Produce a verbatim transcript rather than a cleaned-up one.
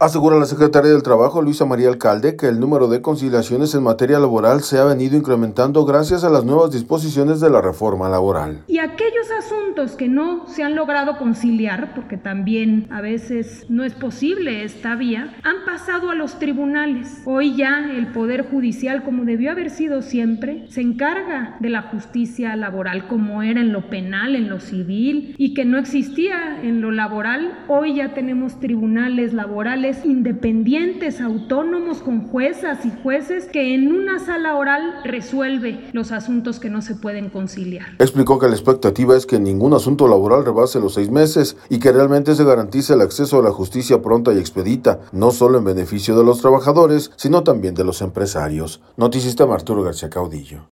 Asegura la secretaria del Trabajo, Luisa María Alcalde, que el número de conciliaciones en materia laboral se ha venido incrementando gracias a las nuevas disposiciones de la reforma laboral. Y aquellos asuntos que no se han logrado conciliar, porque también a veces no es posible esta vía, han pasado a los tribunales. Hoy ya el Poder Judicial, como debió haber sido siempre, se encarga de la justicia laboral, como era en lo penal, en lo civil, y que no existía en lo laboral. Hoy ya tenemos tribunales laborales independientes, autónomos, con juezas y jueces que en una sala oral resuelve los asuntos que no se pueden conciliar. Explicó que la expectativa es que ningún asunto laboral rebase los seis meses y que realmente se garantice el acceso a la justicia pronta y expedita, no solo en beneficio de los trabajadores, sino también de los empresarios. Noticista Arturo García Caudillo.